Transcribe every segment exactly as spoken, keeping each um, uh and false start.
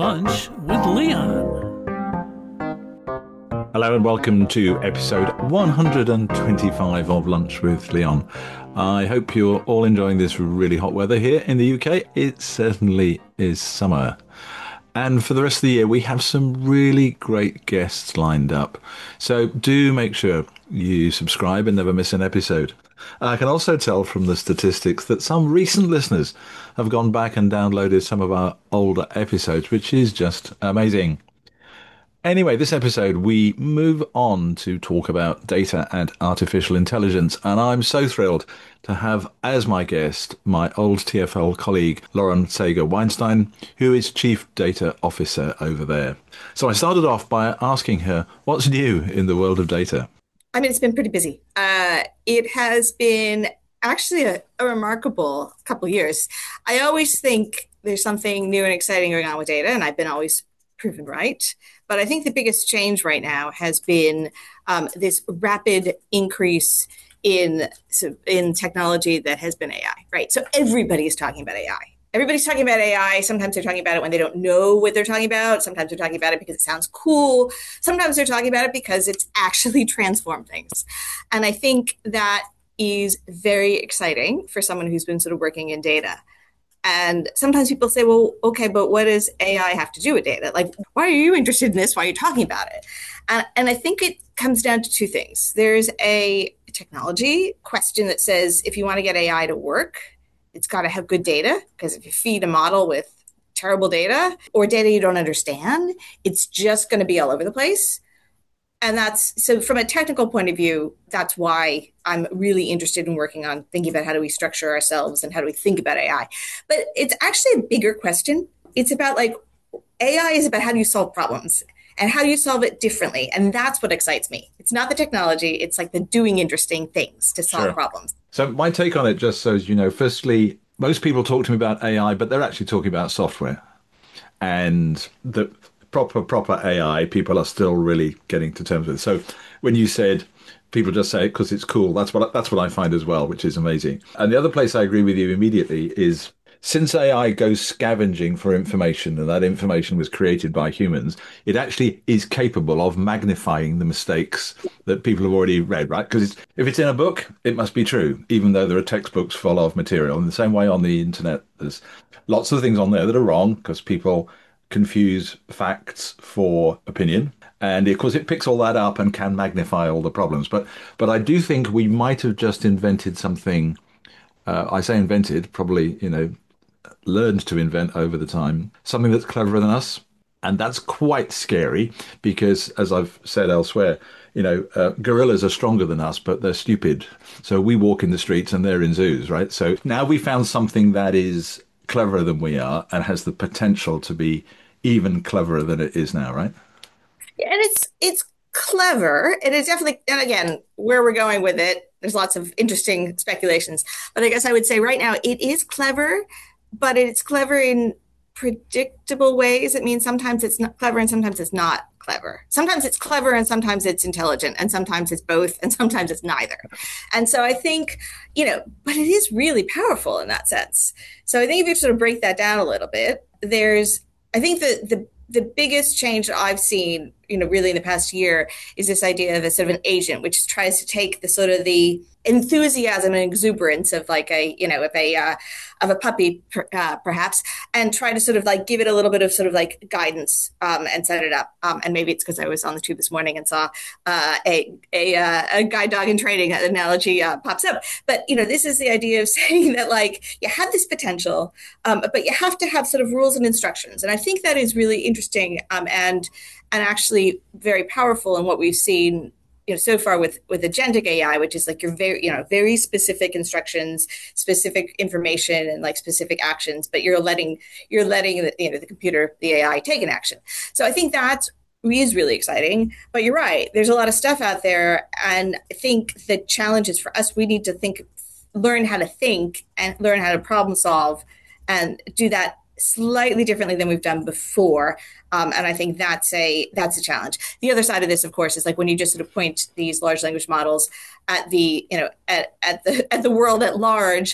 Lunch with Leon. Hello and welcome to episode one hundred twenty-five of Lunch with Leon. I hope you're all enjoying this really hot weather here in the U K. It certainly is summer. And for the rest of the year, we have some really great guests lined up. So do make sure you subscribe and never miss an episode. I can also tell from the statistics that some recent listeners have gone back and downloaded some of our older episodes, which is just amazing. Anyway, this episode, we move on to talk about data and artificial intelligence, and I'm so thrilled to have as my guest my old T F L colleague, Lauren Sager-Weinstein, who is Chief Data Officer over there. So I started off by asking her, what's new in the world of data? I mean, it's been pretty busy. Uh, it has been actually a, a remarkable couple of years. I always think there's something new and exciting going on with data, and I've been always proven right. But I think the biggest change right now has been um, this rapid increase in so in technology that has been A I, right? So everybody is talking about A I. Everybody's talking about A I. Sometimes they're talking about it when they don't know what they're talking about. Sometimes they're talking about it because it sounds cool. Sometimes they're talking about it because it's actually transformed things. And I think that is very exciting for someone who's been sort of working in data. And sometimes people say, well, okay, but what does A I have to do with data? Like, why are you interested in this? Why are you talking about it? And, and I think it comes down to two things. There's a technology question that says, if you want to get A I to work, it's got to have good data, because if you feed a model with terrible data or data you don't understand, it's just going to be all over the place. And that's, so from a technical point of view, that's why I'm really interested in working on thinking about how do we structure ourselves and how do we think about A I. But it's actually a bigger question. It's about like, A I is about how do you solve problems and how do you solve it differently. And that's what excites me. It's not the technology. It's like the doing interesting things to solve Sure. problems. So my take on it, just so as you know, firstly, most people talk to me about A I, but they're actually talking about software. And the proper, proper A I, people are still really getting to terms with it. So when you said people just say it because it's cool, that's what that's what I find as well, which is amazing. And the other place I agree with you immediately is, since A I goes scavenging for information, and that information was created by humans, it actually is capable of magnifying the mistakes that people have already read, right? Because if it's in a book, it must be true, even though there are textbooks full of material. In the same way on the internet, there's lots of things on there that are wrong because people confuse facts for opinion. And of course, it picks all that up and can magnify all the problems. But but I do think we might have just invented something. Uh, I say invented, probably, you know, learned to invent over the time, something that's cleverer than us. And that's quite scary because, as I've said elsewhere, you know, uh, gorillas are stronger than us, but they're stupid. So we walk in the streets and they're in zoos, right? So now we found something that is cleverer than we are and has the potential to be even cleverer than it is now, right? Yeah, and it's it's clever. It is definitely, and again, where we're going with it, there's lots of interesting speculations. But I guess I would say right now it is clever, but it's clever in predictable ways. It means sometimes it's not clever and sometimes it's not clever. Sometimes it's clever and sometimes it's intelligent, and sometimes it's both and sometimes it's neither. And so I think, you know, but it is really powerful in that sense. So I think if you sort of break that down a little bit, there's, I think the the the biggest change that I've seen, you know, really in the past year is this idea of a sort of an agent, which tries to take the sort of the enthusiasm and exuberance of like a, you know, of a, uh, of a puppy, uh, perhaps, and try to sort of like give it a little bit of sort of like guidance um, and set it up. Um, and maybe it's because I was on the tube this morning and saw uh, a a, uh, a guide dog in training analogy uh, pops up. But, you know, this is the idea of saying that like you have this potential, um, but you have to have sort of rules and instructions. And I think that is really interesting um, and and actually very powerful in what we've seen, you know, so far with, with agentic A I, which is like your very, you know, very specific instructions, specific information, and like specific actions, but you're letting, you're letting the, you know, the computer, the A I take an action. So I think that is really exciting, but you're right. There's a lot of stuff out there. And I think the challenge is for us, we need to think, learn how to think and learn how to problem solve and do that slightly differently than we've done before. Um, and I think that's a that's a challenge. The other side of this, of course, is like when you just sort of point these large language models at the, you know, at, at the at the world at large,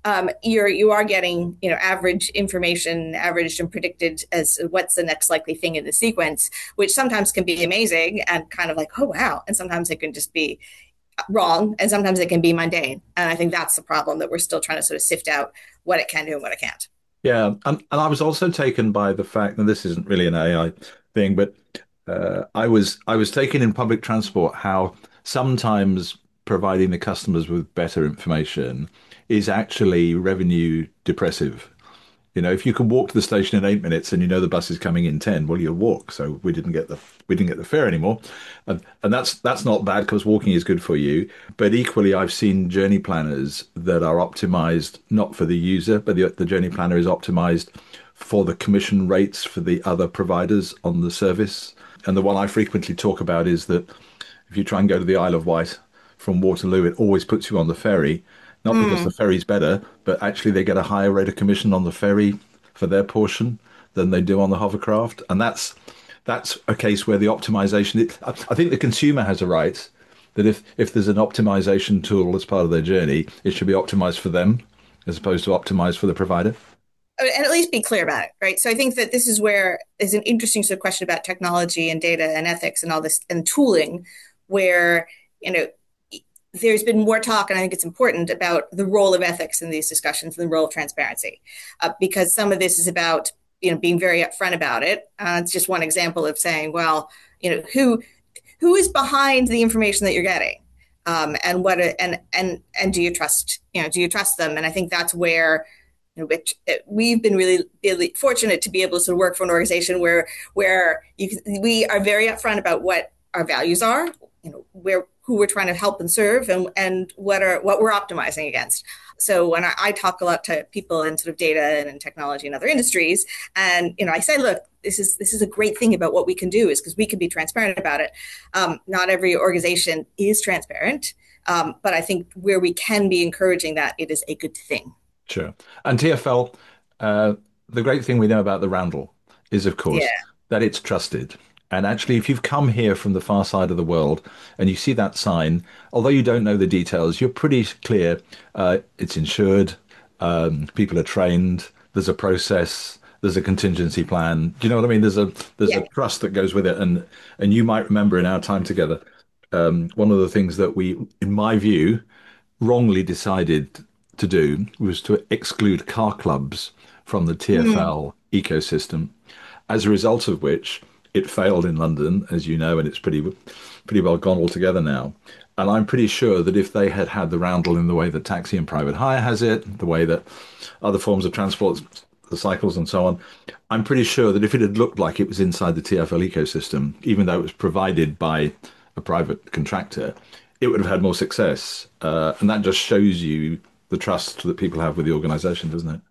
um, you're you are getting, you know, average information, averaged and predicted as what's the next likely thing in the sequence, which sometimes can be amazing and kind of like, oh wow, and sometimes it can just be wrong, and sometimes it can be mundane. And I think that's the problem, that we're still trying to sort of sift out what it can do and what it can't. Yeah, and, and I was also taken by the fact, and this isn't really an A I thing, but uh, I was I was taken in public transport how sometimes providing the customers with better information is actually revenue depressive. You know, if you can walk to the station in eight minutes and you know the bus is coming in ten, well, you'll walk. So we didn't get the we didn't get the fare anymore, and and that's that's not bad because walking is good for you. But equally, I've seen journey planners that are optimized not for the user, but the the journey planner is optimized for the commission rates for the other providers on the service. And the one I frequently talk about is that if you try and go to the Isle of Wight from Waterloo, it always puts you on the ferry, not because the Mm. ferry's better, but actually they get a higher rate of commission on the ferry for their portion than they do on the hovercraft. And that's that's a case where the optimization, it, I I think the consumer has a right that if, if there's an optimization tool as part of their journey, it should be optimized for them as opposed to optimized for the provider. And at least be clear about it, right? So I think that this is where is an interesting sort of question about technology and data and ethics and all this and tooling, where, you know, there's been more talk, and I think it's important, about the role of ethics in these discussions and the role of transparency, uh, because some of this is about, you know, being very upfront about it. Uh, it's just one example of saying, well, you know, who who is behind the information that you're getting, um, and what and and and do you trust, you know, do you trust them? And I think that's where, you know, which uh, we've been really, really fortunate to be able to work for an organization where where you can, we are very upfront about what our values are, you know, where who we're trying to help and serve, and and what are what we're optimizing against. So when I, I talk a lot to people in sort of data and in technology and other industries, and you know, I say, look, this is this is a great thing about what we can do, is because we can be transparent about it. Um, not every organization is transparent, um, but I think where we can be encouraging that, it is a good thing. Sure. And T F L, uh, the great thing we know about the Roundel is, of Yeah. course, that it's trusted. And actually, if you've come here from the far side of the world and you see that sign, although you don't know the details, you're pretty clear uh, it's insured, um, people are trained, there's a process, there's a contingency plan. Do you know what I mean? There's a there's Yeah. a trust that goes with it. And and you might remember in our time together, um, one of the things that we, in my view, wrongly decided to do was to exclude car clubs from the Mm. T F L ecosystem, as a result of which it failed in London, as you know, and it's pretty pretty well gone altogether now. And I'm pretty sure that if they had had the roundel in the way that taxi and private hire has it, the way that other forms of transport, the cycles and so on, I'm pretty sure that if it had looked like it was inside the T F L ecosystem, even though it was provided by a private contractor, it would have had more success. Uh, and that just shows you the trust that people have with the organization, doesn't it?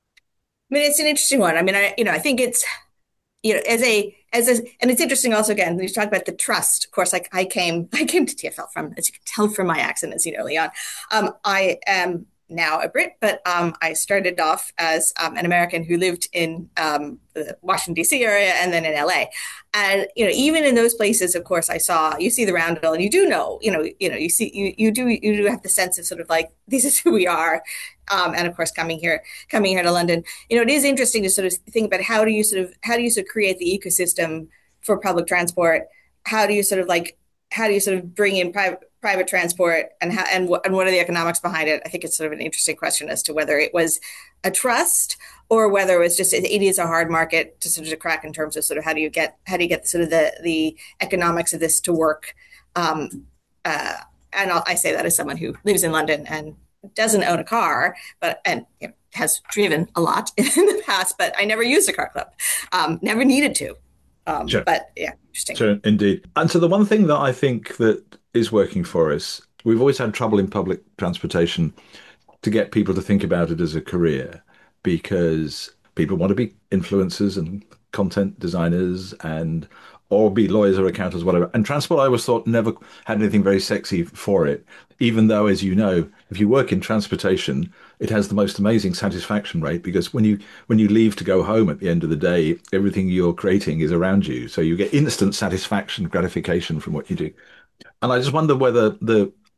I mean, it's an interesting one. I mean, I you know, I think it's, you know, as a as a and it's interesting also, again, when you talk about the trust. Of course, like I came I came to T F L from, as you can tell from my accent, as you know, Leon. Um, I am now a Brit, but um, I started off as um, an American who lived in um, the Washington D C area and then in L A. And you know, even in those places, of course, I saw you see the roundel, and you do know, you know, you know, you see, you you do you do have the sense of sort of like, this is who we are. Um, and of course, coming here, coming here to London, you know, it is interesting to sort of think about how do you sort of how do you sort of create the ecosystem for public transport? How do you sort of like how do you sort of bring in private private transport, and how and what and what are the economics behind it? I think it's sort of an interesting question as to whether it was a trust, or whether it was just it, it is a hard market to sort of crack in terms of sort of how do you get how do you get sort of the the economics of this to work. Um, uh, and I'll, I say that as someone who lives in London and doesn't own a car, but and you know, has driven a lot in the past, but I never used a car club, um, never needed to. Um, Sure. but yeah, interesting. Sure, indeed. And so the one thing that I think that is working for us, we've always had trouble in public transportation to get people to think about it as a career, because people want to be influencers and content designers and or be lawyers or accountants, whatever. And transport, I always thought, never had anything very sexy for it, even though, as you know, if you work in transportation, it has the most amazing satisfaction rate, because when you when you leave to go home at the end of the day, everything you're creating is around you. So you get instant satisfaction, gratification from what you do. And I just wonder whether the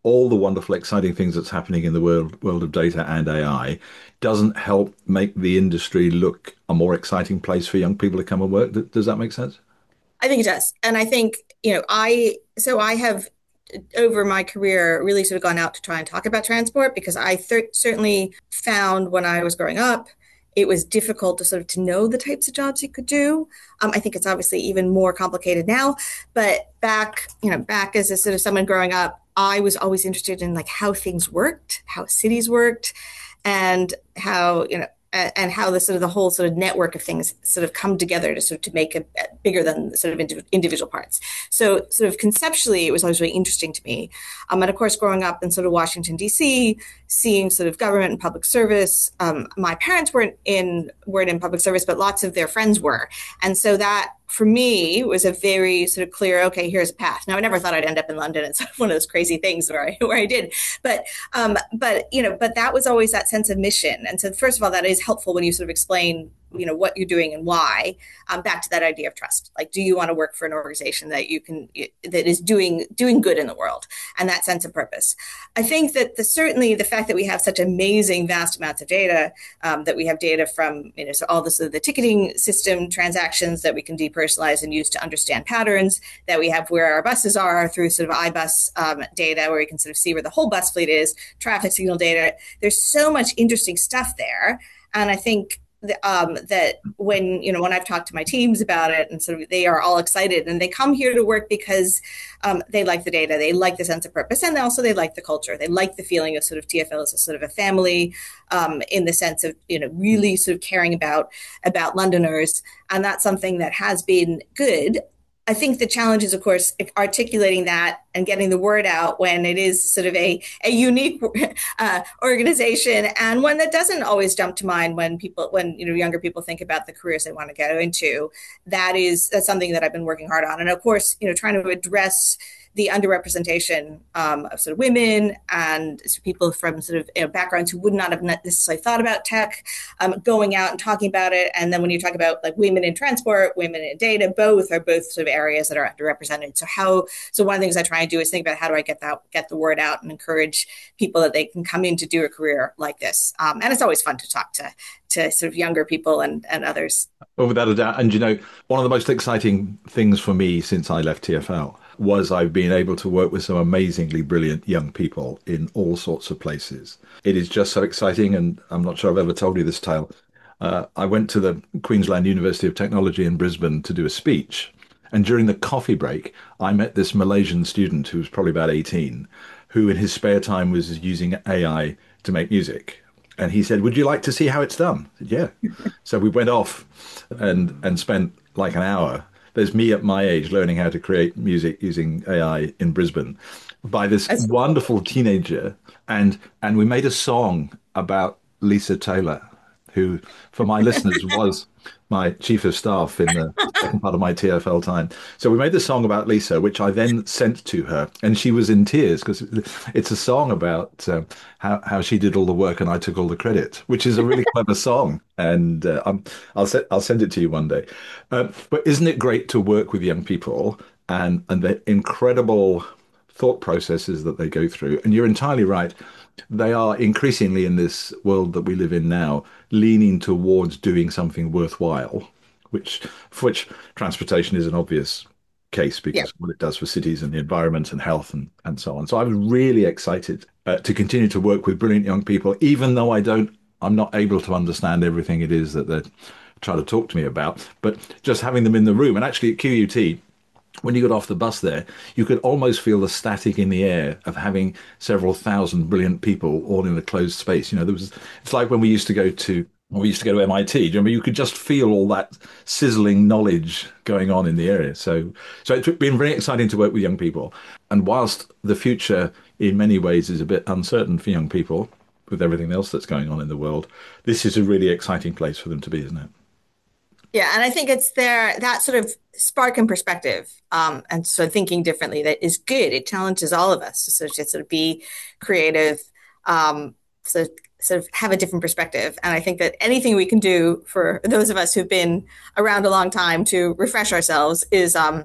all the wonderful, exciting things that's happening in the world world of data and A I doesn't help make the industry look a more exciting place for young people to come and work. Does that make sense? I think it does. And I think, you know, I, so I have over my career really sort of gone out to try and talk about transport because I th- certainly found when I was growing up, it was difficult to sort of to know the types of jobs you could do. Um, I think it's obviously even more complicated now, but back, you know, back as a sort of someone growing up, I was always interested in like how things worked, how cities worked, and how, you know, and how the sort of the whole sort of network of things sort of come together to sort of to make it bigger than sort of individual parts. So sort of conceptually, it was always really interesting to me. Um, and of course, growing up in sort of Washington, D C, seeing sort of government and public service, um, my parents weren't in weren't in public service, but lots of their friends were. And so that for me was a very sort of clear, okay, here's a path. Now, I never thought I'd end up in London. It's one of those crazy things where I, where I did, but, um, but, you know, but that was always that sense of mission. And so first of all, that is helpful when you sort of explain, you know, what you're doing and why, um, back to that idea of trust. Like, do you want to work for an organization that you can, that is doing, doing good in the world, and that sense of purpose? I think that the, certainly the fact that we have such amazing, vast amounts of data, um, that we have data from, you know, so all this, the ticketing system transactions that we can depersonalize and use to understand patterns, that we have where our buses are through sort of iBus um, data, where you can sort of see where the whole bus fleet is, traffic signal data. There's so much interesting stuff there. And I think the, um, that when, you know, when I've talked to my teams about it and sort of they are all excited and they come here to work because um, they like the data, they like the sense of purpose, and also they like the culture. They like the feeling of sort of T F L as a sort of a family um, in the sense of, you know, really sort of caring about, about Londoners. And that's something that has been good. I think the challenge is, of course, articulating that and getting the word out when it is sort of a, a unique uh, organization, and one that doesn't always jump to mind when people, when, you know, younger people think about the careers they want to go into. That is, that's something that I've been working hard on. And of course, you know, trying to address the underrepresentation um, of sort of women and people from sort of, you know, backgrounds who would not have necessarily thought about tech, um, going out and talking about it. And then when you talk about like women in transport, women in data, both are both sort of areas that are underrepresented. So how, so one of the things I try and do is think about how do I get that, get the word out and encourage people that they can come in to do a career like this. Um, and it's always fun to talk to, to sort of younger people and, and others. Well, without a doubt. And, you know, one of the most exciting things for me since I left T F L was I've been able to work with some amazingly brilliant young people in all sorts of places. It is just so exciting, and I'm not sure I've ever told you this tale. Uh, I went to the Queensland University of Technology in Brisbane to do a speech, and during the coffee break, I met this Malaysian student who was probably about eighteen, who in his spare time was using A I to make music. And he said, "Would you like to see how it's done?" I said, "Yeah." So we went off and and spent like an hour. There's me at my age learning how to create music using A I in Brisbane by this That's wonderful cool. teenager. And and we made a song about Lisa Taylor, who, for my listeners, was my chief of staff in the second part of my T F L time. So we made the song about Lisa, which I then sent to her, and she was in tears because it's a song about uh, how how she did all the work and I took all the credit, which is a really clever song. And uh, I'm, I'll se- I'll send it to you one day. Uh, but isn't it great to work with young people and and the incredible thought processes that they go through? And you're entirely right. They are increasingly in this world that we live in now, leaning towards doing something worthwhile, which for which transportation is an obvious case because yeah. what it does for cities and the environment and health and, and so on. So I was really excited uh, to continue to work with brilliant young people, even though I don't, I'm not able to understand everything it is that they're trying to talk to me about, but just having them in the room. And actually at Q U T, when you got off the bus there, you could almost feel the static in the air of having several thousand brilliant people all in a closed space. You know, there was, it's like when we used to go to, when we used to go to M I T, do you remember? You could just feel all that sizzling knowledge going on in the area. So, so it's been very exciting to work with young people. And whilst the future in many ways is a bit uncertain for young people with everything else that's going on in the world, this is a really exciting place for them to be, isn't it? Yeah, and I think it's there, that sort of spark in perspective, um, and so thinking differently that is good. It challenges all of us to sort of, sort of be creative, um, so sort of have a different perspective. And I think that anything we can do for those of us who've been around a long time to refresh ourselves is, um, you know,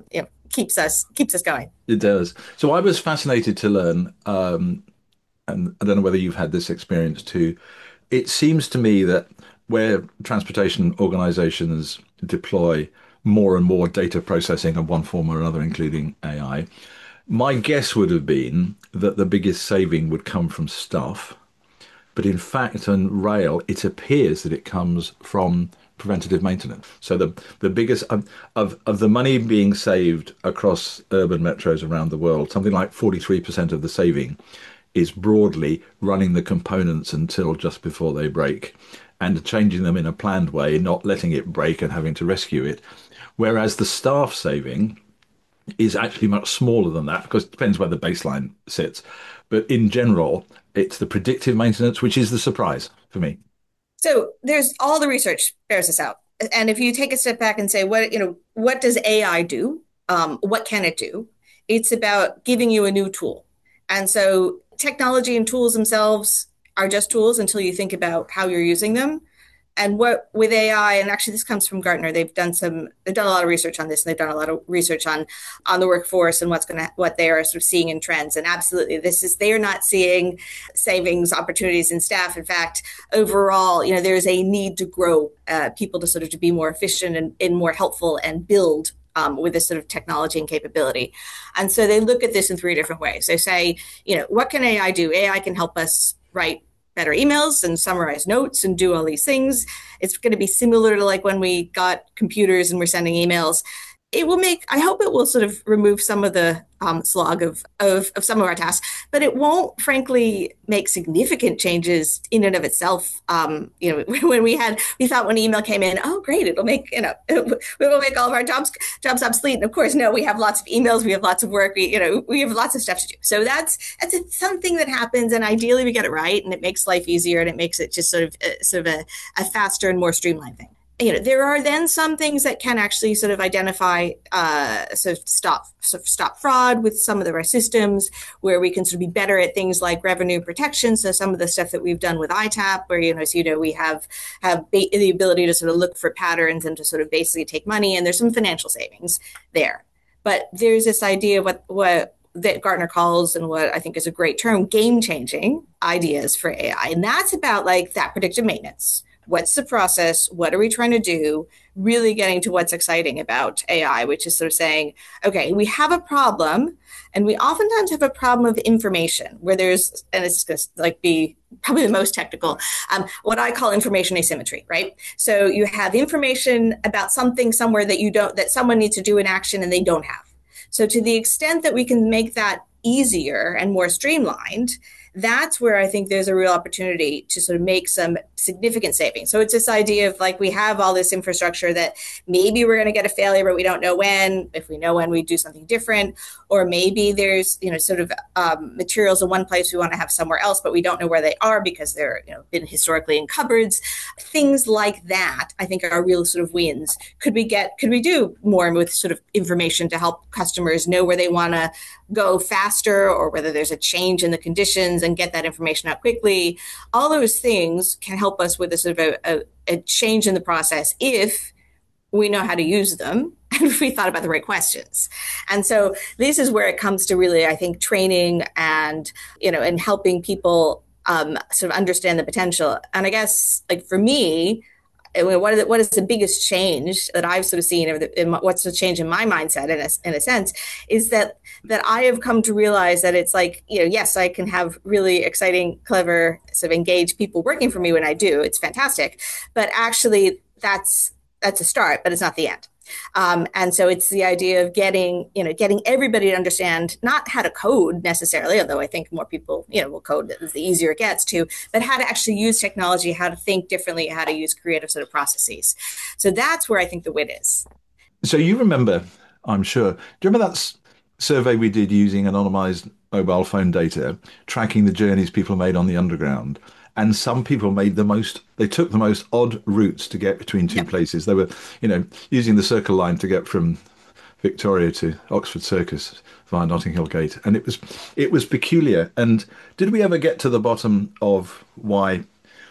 keeps us keeps us going. It does. So I was fascinated to learn, um, and I don't know whether you've had this experience too. It seems to me that where transportation organizations deploy more and more data processing of one form or another, including A I, my guess would have been that the biggest saving would come from staff. But in fact, on rail, it appears that it comes from preventative maintenance. So the the biggest of, of of the money being saved across urban metros around the world, something like forty-three percent of the saving is broadly running the components until just before they break and changing them in a planned way, not letting it break and having to rescue it. Whereas the staff saving is actually much smaller than that because it depends where the baseline sits. But in general, it's the predictive maintenance, which is the surprise for me. So there's all the research bears this out. And if you take a step back and say, what, you know, what does A I do? Um, what can it do? It's about giving you a new tool. And so technology and tools themselves are just tools until you think about how you're using them. And what with A I, and actually this comes from Gartner, they've done some, they've done a lot of research on this, and they've done a lot of research on on the workforce and what's going to, what they are sort of seeing in trends. And absolutely, this is, they are not seeing savings opportunities in staff. In fact, overall, you know, there's a need to grow uh, people to sort of to be more efficient and, and more helpful and build um, with this sort of technology and capability. And so they look at this in three different ways. They say, you know, what can A I do? A I can help us write better emails and summarize notes and do all these things. It's going to be similar to like when we got computers and we're sending emails. It will make, I hope it will sort of remove some of the um, slog of, of, of some of our tasks, but it won't, frankly, make significant changes in and of itself. Um, you know, when we had, we thought when email came in, oh, great, it'll make, you know, it will make all of our jobs jobs obsolete. And of course, no, we have lots of emails, we have lots of work, we, you know, we have lots of stuff to do. So that's that's a, something that happens, and ideally we get it right, and it makes life easier, and it makes it just sort of uh, sort of a, a faster and more streamlined thing. You know, there are then some things that can actually sort of identify, uh, sort of stop, sort of stop fraud with some of our systems, where we can sort of be better at things like revenue protection. So some of the stuff that we've done with I TAP, where, you know, as you know, we have, have ba- the ability to sort of look for patterns and to sort of basically take money, and there's some financial savings there. But there's this idea of what, what, that Gartner calls, and what I think is a great term, game-changing ideas for A I. And that's about like that predictive maintenance. What's the process? What are we trying to do? Really getting to what's exciting about A I, which is sort of saying, okay, we have a problem, and we oftentimes have a problem of information where there's, and it's going to like be probably the most technical, um, what I call information asymmetry, right? So you have information about something somewhere that you don't, that someone needs to do an action and they don't have. So to the extent that we can make that easier and more streamlined, that's where I think there's a real opportunity to sort of make some significant savings. So it's this idea of like, we have all this infrastructure that maybe we're going to get a failure, but we don't know when. If we know when, we do something different. Or maybe there's, you know, sort of um, materials in one place we want to have somewhere else, but we don't know where they are because they're, you know, been historically in cupboards. Things like that, I think, are real sort of wins. Could we get, could we do more with sort of information to help customers know where they want to go faster, or whether there's a change in the conditions, and get that information out quickly? All those things can help us with a sort of a, a, a change in the process if we know how to use them and if we thought about the right questions. And so this is where it comes to really, I think, training and, you know, and helping people um, sort of understand the potential. And I guess, like, for me, what is, the, what is the biggest change that I've sort of seen, or the, in my, what's the change in my mindset, in a, in a sense, is that that I have come to realize that it's like, you know, yes, I can have really exciting, clever, sort of engaged people working for me when I do. It's fantastic. But actually, that's that's a start, but it's not the end. Um, and so it's the idea of getting, you know, getting everybody to understand not how to code necessarily, although I think more people, you know, will code as the easier it gets to, but how to actually use technology, how to think differently, how to use creative sort of processes. So that's where I think the win is. So you remember, I'm sure, do you remember that s- survey we did using anonymized mobile phone data, tracking the journeys people made on the underground? And some people made the most, they took the most odd routes to get between two Yep. places. They were, you know, using the Circle line to get from Victoria to Oxford Circus via Notting Hill Gate. And it was, it was peculiar. And did we ever get to the bottom of why,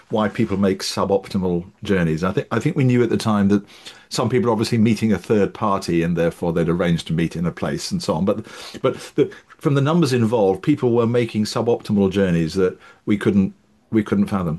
why people make suboptimal journeys. I think I think we knew at the time that some people are obviously meeting a third party and therefore they'd arranged to meet in a place and so on. But but the, from the numbers involved, people were making suboptimal journeys that we couldn't we couldn't fathom.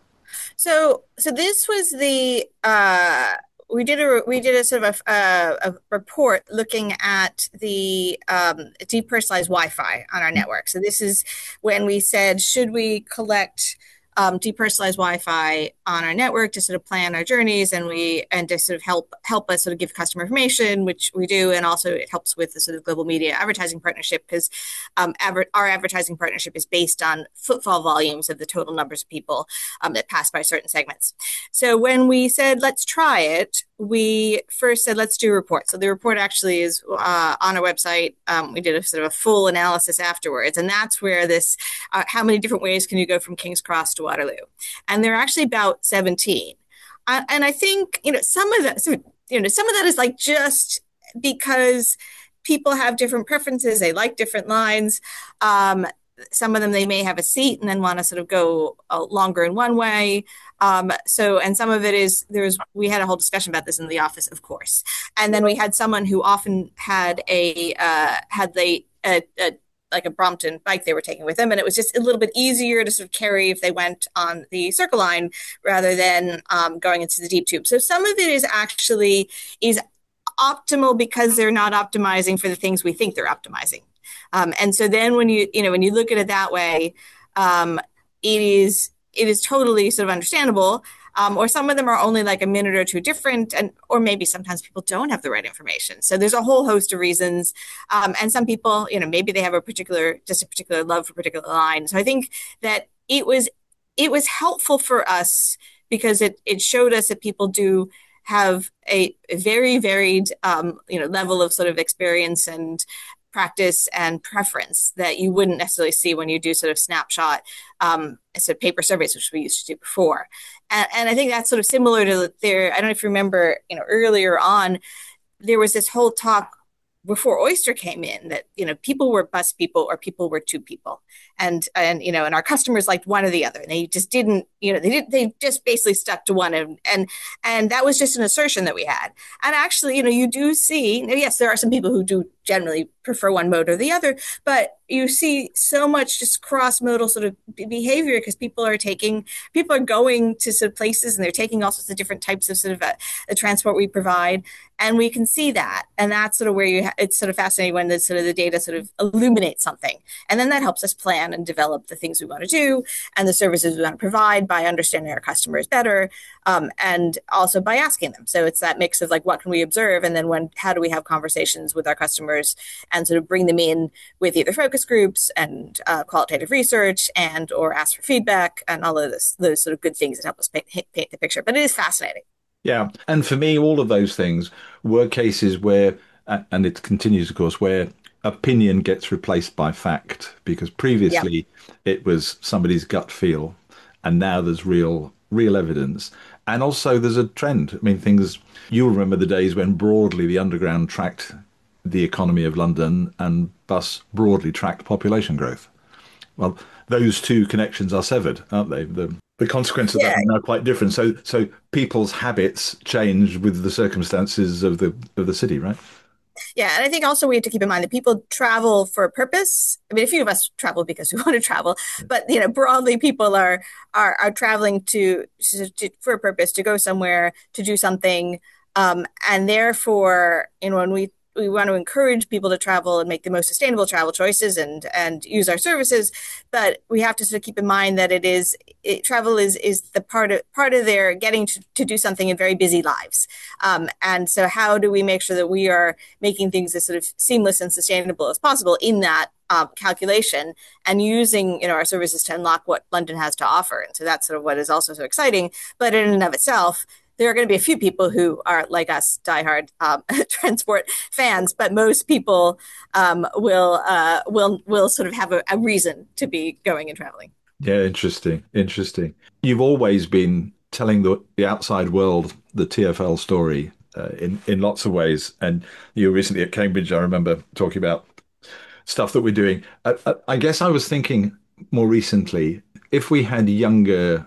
So, so this was the uh, we did a we did a sort of a, a, a report looking at the um, depersonalized Wi-Fi on our network. So this is when we said, should we collect um, depersonalized Wi-Fi on our network to sort of plan our journeys, and we and to sort of help help us sort of give customer information, which we do, and also it helps with the sort of global media advertising partnership, because um, adver- our advertising partnership is based on footfall volumes of the total numbers of people um, that pass by certain segments. So when we said let's try it, we first said let's do a report. So the report actually is uh, on our website. Um, we did a sort of a full analysis afterwards, and that's where this uh, how many different ways can you go from King's Cross to Waterloo? And there are actually about seventeen. Uh, and I think, you know, some of that, so, you know, some of that is like just because people have different preferences. They like different lines. Um, some of them, they may have a seat and then want to sort of go uh, longer in one way. Um, so, and some of it is, there's, we had a whole discussion about this in the office, of course. And then we had someone who often had a, uh, had they, a, a like a Brompton bike they were taking with them. And it was just a little bit easier to sort of carry if they went on the Circle Line rather than um, going into the deep tube. So some of it is actually is optimal because they're not optimizing for the things we think they're optimizing. Um, and so then when you, you know, when you look at it that way, um, it is, it is totally sort of understandable. Um, or some of them are only like a minute or two different, and or maybe sometimes people don't have the right information. So there's a whole host of reasons. Um, and some people, you know, maybe they have a particular, just a particular love for a particular line. So I think that it was, it was helpful for us because it, it showed us that people do have a, a very varied, um, you know, level of sort of experience and practice and preference that you wouldn't necessarily see when you do sort of snapshot um, sort of paper surveys, which we used to do before. And, and I think that's sort of similar to there. I don't know if you remember, you know, earlier on, there was this whole talk before Oyster came in that, you know, people were bus people or people were two people. And, and, you know, and our customers liked one or the other. And they just didn't, you know, they did, they just basically stuck to one. And, and, and that was just an assertion that we had. And actually, you know, you do see, yes, there are some people who do generally prefer one mode or the other, but you see so much just cross-modal sort of behavior because people are taking, people are going to sort of places and they're taking all sorts of different types of sort of uh, the transport we provide. And we can see that. And that's sort of where you, ha- it's sort of fascinating when the sort of the data sort of illuminates something. And then that helps us plan and develop the things we want to do and the services we want to provide by understanding our customers better. Um, and also by asking them. So it's that mix of like, what can we observe? And then when, how do we have conversations with our customers and sort of bring them in with either focus groups and uh, qualitative research and, or ask for feedback and all of this, those sort of good things that help us paint, paint the picture. But it is fascinating. Yeah. And for me, all of those things were cases where, and it continues, of course, where opinion gets replaced by fact, because previously yep. it was somebody's gut feel, and now there's real, real evidence. And also there's a trend. I mean, things, you'll remember the days when broadly the underground tracked the economy of London and bus broadly tracked population growth. Well, those two connections are severed, aren't they? The, the consequence of yeah. that are now quite different. So, so people's habits change with the circumstances of the of the city, right? Yeah, and I think also we have to keep in mind that people travel for a purpose. I mean, a few of us travel because we want to travel, but you know, broadly, people are are are traveling to, to for a purpose, to go somewhere, to do something, um, and therefore, you know, when we we want to encourage people to travel and make the most sustainable travel choices and and use our services, but we have to sort of keep in mind that it is it, travel is is the part of part of their getting to, to do something in very busy lives, um, and so how do we make sure that we are making things as sort of seamless and sustainable as possible in that um, calculation and using you know our services to unlock what London has to offer, and so that's sort of what is also so exciting. But in and of itself, there are going to be a few people who are like us, diehard um, transport fans, but most people um, will uh, will will sort of have a, a reason to be going and traveling. Yeah, interesting, interesting. You've always been telling the, the outside world the T F L story uh, in in lots of ways, and you were recently at Cambridge. I remember talking about stuff that we're doing. I, I, I guess I was thinking more recently, if we had younger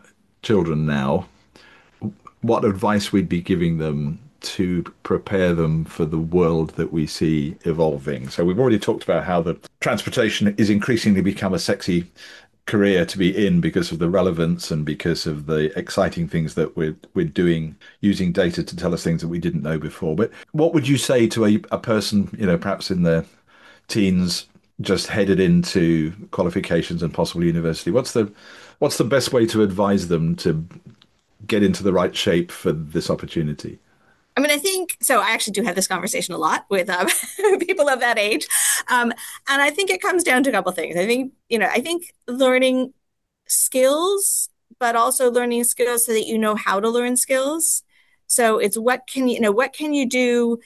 children now, what advice we'd be giving them to prepare them for the world that we see evolving. So we've already talked about how the transportation is increasingly become a sexy career to be in because of the relevance and because of the exciting things that we're we're doing using data to tell us things that we didn't know before. But what would you say to a, a person, you know, perhaps in their teens, just headed into qualifications and possibly university? What's the what's the best way to advise them to get into the right shape for this opportunity? I mean, I think so. I actually do have this conversation a lot with um, people of that age. Um, and I think it comes down to a couple of things. I think, you know, I think learning skills, but also learning skills so that you know how to learn skills. So it's what can you, you know, what can you do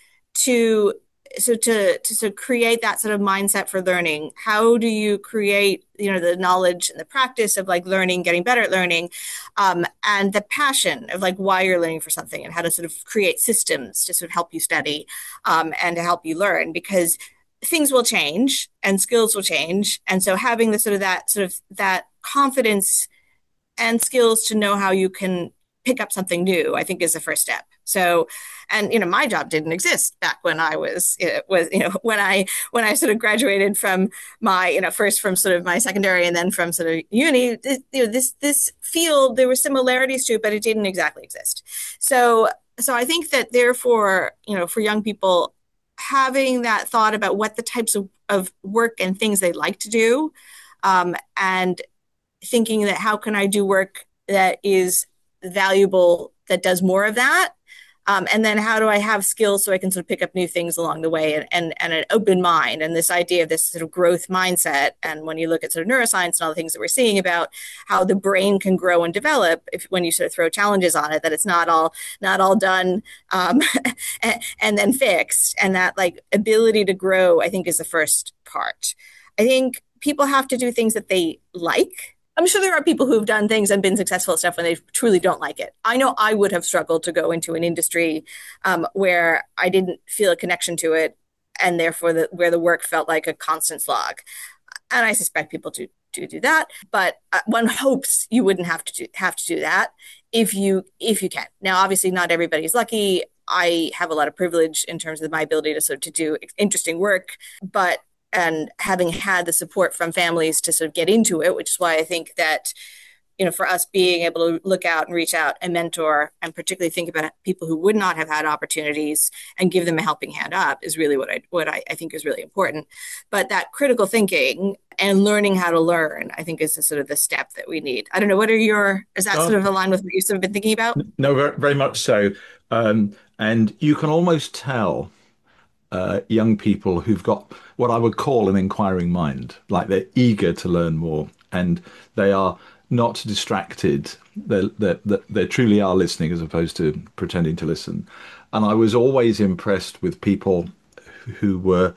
to so to to sort of create that sort of mindset for learning? How do you create, you know, the knowledge and the practice of like learning, getting better at learning, um, and the passion of like why you're learning for something and how to sort of create systems to sort of help you study um, and to help you learn because things will change and skills will change. And so having the sort of that sort of that confidence and skills to know how you can pick up something new, I think is the first step. So, and you know, my job didn't exist back when I was it was you know when I when I sort of graduated from my you know first from sort of my secondary and then from sort of uni. This, you know, this this field there were similarities to it, but it didn't exactly exist. So, so I think that therefore, you know, for young people, having that thought about what the types of, of work and things they like to do, um, and thinking that how can I do work that is valuable that does more of that. Um, and then how do I have skills so I can sort of pick up new things along the way and, and, and an open mind and this idea of this sort of growth mindset. And when you look at sort of neuroscience and all the things that we're seeing about how the brain can grow and develop if when you sort of throw challenges on it, that it's not all not all done um, and, and then fixed. And that like ability to grow, I think, is the first part. I think people have to do things that they like. I'm sure there are people who've done things and been successful at stuff when they truly don't like it. I know I would have struggled to go into an industry um, where I didn't feel a connection to it, and therefore the, where the work felt like a constant slog. And I suspect people do do, do that, but uh, one hopes you wouldn't have to do, have to do that if you if you can. Now, obviously, not everybody's lucky. I have a lot of privilege in terms of my ability to sort of to do interesting work, but and having had the support from families to sort of get into it, which is why I think that, you know, for us being able to look out and reach out and mentor and particularly think about people who would not have had opportunities and give them a helping hand up is really what I what I, I think is really important. But that critical thinking and learning how to learn, I think, is the sort of the step that we need. I don't know, what are your, is that Oh, sort of aligned with what you've sort of been thinking about? no, very, very much so. Um, and you can almost tell uh, young people who've got what I would call an inquiring mind, like they're eager to learn more and they are not distracted. They they they truly are listening as opposed to pretending to listen. And I was always impressed with people who were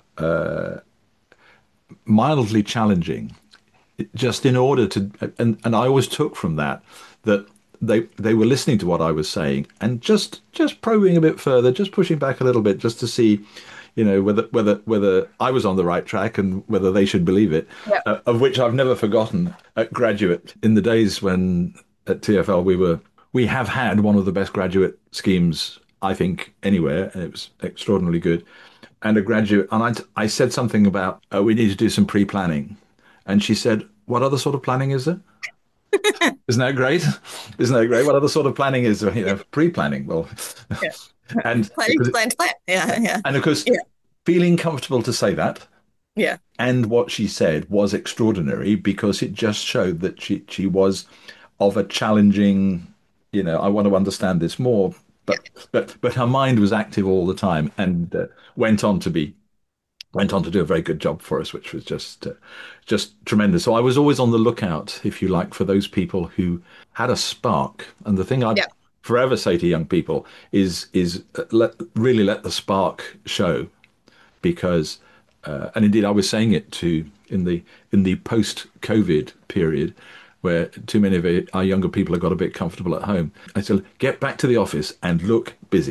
mildly challenging, just in order to. And, and I always took from that that they they were listening to what I was saying and just just probing a bit further, just pushing back a little bit, just to see, you know, whether whether whether I was on the right track and whether they should believe it. Yeah. Uh, of which I've never forgotten at Graduate, in the days when at T F L we were we have had one of the best graduate schemes I think anywhere, and it was extraordinarily good. And a graduate, and I I said something about uh, we need to do some pre-planning, and she said, "What other sort of planning is there?" Isn't that great? Isn't that great? What other sort of planning is there? You know, pre-planning? Well, Yeah. and Planning, plan, plan. Yeah, yeah, and of course, yeah, feeling comfortable to say that, yeah, and what she said was extraordinary because it just showed that she she was of a challenging, you know, I want to understand this more, yeah. but but but her mind was active all the time and uh, went on to be went on to do a very good job for us, which was just uh, just tremendous. So I was always on the lookout, if you like, for those people who had a spark. And the thing I'd Yeah. forever say to young people is is uh, let really let the spark show, because uh, and indeed I was saying it to in the in the post-COVID period, where too many of our younger people have got a bit comfortable at home. I said, get back to the office and look busy.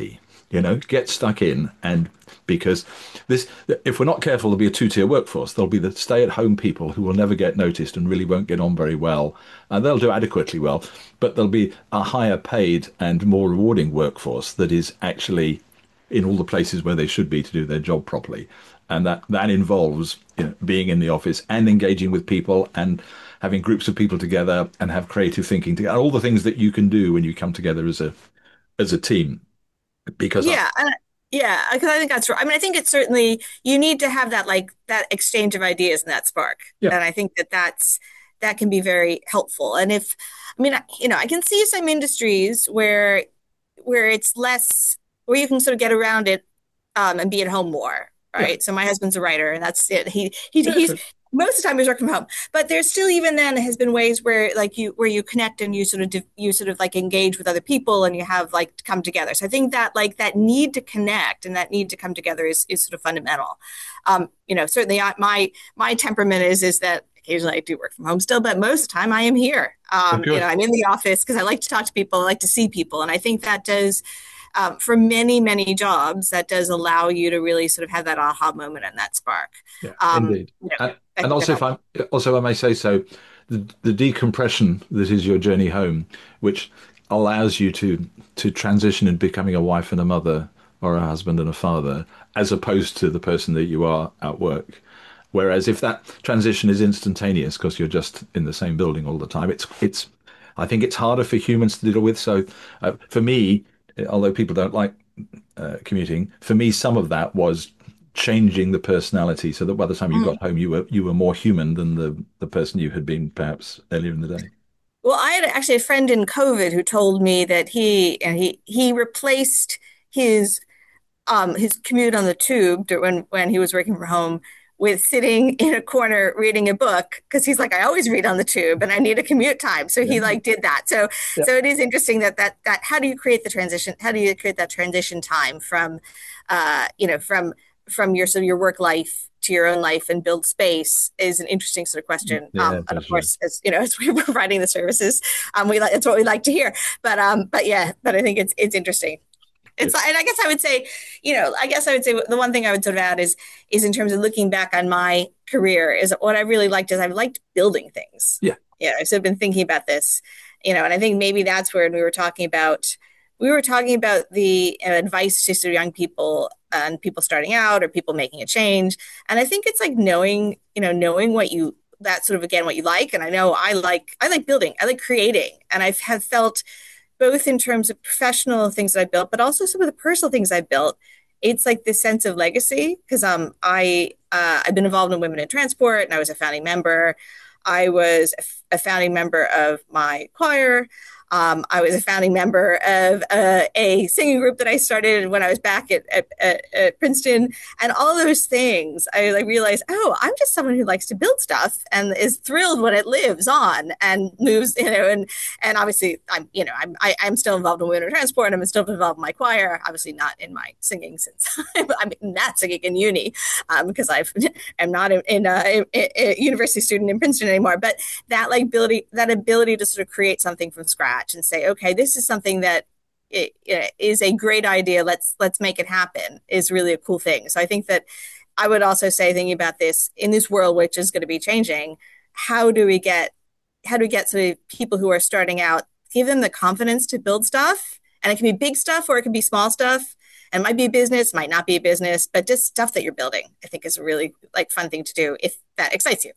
You know, get stuck in, and because this, if we're not careful, there'll be a two-tier workforce. There'll be the stay-at-home people who will never get noticed and really won't get on very well, and they'll do adequately well. But there'll be a higher paid and more rewarding workforce that is actually in all the places where they should be to do their job properly. And that, that involves, you know, being in the office and engaging with people and having groups of people together and have creative thinking together, all the things that you can do when you come together as a as a team. Because I, Yeah, and yeah, because I think that's right. I mean, I think it's certainly you need to have that like that exchange of ideas and that spark, yeah, and I think that that's that can be very helpful. And if, I mean, I- you know, I can see some industries where where it's less where you can sort of get around it um, and be at home more, yeah, right? So my husband's a writer, and that's it. He he yeah, he's good. most of the time he's working from home, but there's still even then has been ways where like you where you connect and you sort of div- you sort of like engage with other people and you have like come together. So I think that like that need to connect and that need to come together is is sort of fundamental. Um, you know, certainly I, my my temperament is is that occasionally I do work from home still, but most of the time I am here. Oh, Um, you know, good. I'm in the office because I like to talk to people, I like to see people, and I think that does um, for many, many jobs, that does allow you to really sort of have that aha moment and that spark. Yeah, Um, indeed. you know, And, I and think that also, if helps. I also I may say so, the, the decompression that is your journey home, which allows you to to transition into becoming a wife and a mother or a husband and a father, as opposed to the person that you are at work. Whereas if that transition is instantaneous because you're just in the same building all the time, it's it's I think it's harder for humans to deal with. So uh, for me, although people don't like uh, commuting, for me, some of that was changing the personality so that by the time you got Mhm. home, you were you were more human than the the person you had been perhaps earlier in the day. Well, I had actually a friend in COVID who told me that he and he he replaced his um his commute on the tube to- when when he was working from home with sitting in a corner reading a book because he's like I always read on the tube and I need a commute time, so Yeah. he like did that. So Yeah. so it is interesting that that that how do you create the transition, how do you create that transition time from uh you know from from your so your work life to your own life and build space is an interesting sort of question. Yeah, Um, and for of sure. course, as you know, as we're providing the services, um, we like that's what we like to hear. But um, but yeah, but I think it's it's interesting. It's Good. and I guess I would say, you know, I guess I would say the one thing I would sort of add is is in terms of looking back on my career is what I really liked is I liked building things. Yeah. Yeah, I've sort of been thinking about this, you know, and I think maybe that's where we were talking about we were talking about the uh, advice to sort of young people and people starting out or people making a change. And I think it's like knowing, you know, knowing what you that sort of again what you like. And I know I like I like building, I like creating, and I have felt both in terms of professional things that I built, but also some of the personal things I built. It's like this sense of legacy because um I uh, I've been involved in Women in Transport and I was a founding member. I was a founding member of my choir. Um, I was a founding member of uh, a singing group that I started when I was back at, at, at, at Princeton, and all those things. I like realized, oh, I'm just someone who likes to build stuff and is thrilled when it lives on and moves, you know. And and obviously, I'm you know I'm I, I'm still involved in Women in Transport. And I'm still involved in my choir. Obviously, not in my singing since I'm, I'm not singing in uni um, because I've I'm not in, in, uh, a, a university student in Princeton anymore. But that like ability that ability to sort of create something from scratch and say, okay, this is something that it, it is a great idea. Let's let's make it happen is really a cool thing. So I think that I would also say, thinking about this in this world, which is going to be changing, how do we get how do we get sort of people who are starting out, give them the confidence to build stuff, and it can be big stuff or it can be small stuff. And it might be a business, might not be a business, but just stuff that you're building, I think is a really like fun thing to do if that excites you.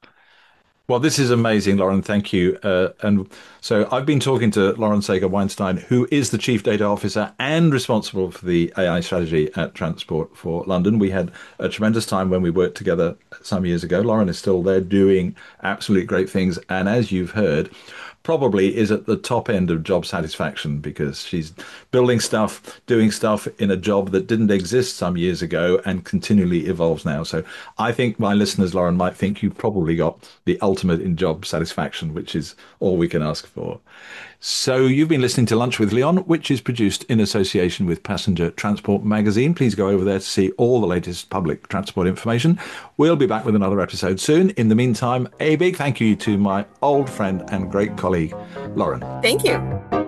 Well, this is amazing, Lauren. Thank you. Uh, and so I've been talking to Lauren Sager Weinstein, who is the Chief Data Officer and responsible for the A I strategy at Transport for London. We had a tremendous time when we worked together some years ago. Lauren is still there doing absolutely great things. And as you've heard, probably is at the top end of job satisfaction because she's building stuff, doing stuff in a job that didn't exist some years ago and continually evolves now. So I think my listeners, Lauren, might think you've probably got the ultimate in job satisfaction, which is all we can ask for. So you've been listening to Lunch with Leon, which is produced in association with Passenger Transport Magazine. Please go over there to see all the latest public transport information. We'll be back with another episode soon. In the meantime, a big thank you to my old friend and great colleague, Lauren. Thank you.